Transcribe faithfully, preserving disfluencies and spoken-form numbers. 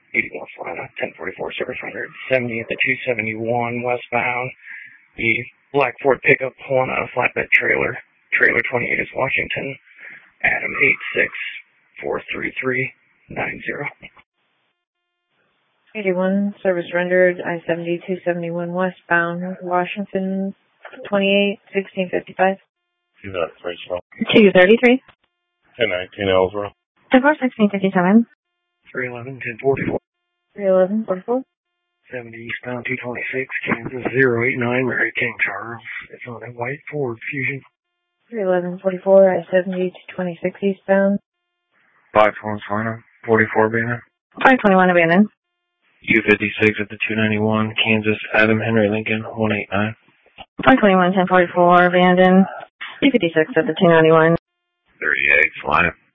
eighty North Carolina, ten forty-four Service Rendered, seventy at the two seventy-one westbound. The black Ford pickup pulling out a flatbed trailer. Trailer twenty-eight is Washington. Adam eight six four three three nine zero. eighty-one Service Rendered, I seventy two seventy-one westbound, Washington, twenty-eight sixteen fifty-five. two nine three, two thirty-three. ten nineteen Ellsworth. ten four sixteen fifty-seven. three eleven ten forty-four. three eleven forty-four. seventy eastbound two twenty-six, Kansas zero eight nine, Mary King Charles. It's on a white Ford Fusion. three eleven forty-four, I seventy two twenty-six eastbound. five Florence Lana, forty-four abandoned. five twenty-one abandoned. U fifty-six at the two ninety-one, Kansas, Adam Henry Lincoln, one eight nine. five twenty-one ten forty-four abandoned. U fifty-six at the two ninety-one. thirty-eight, flying.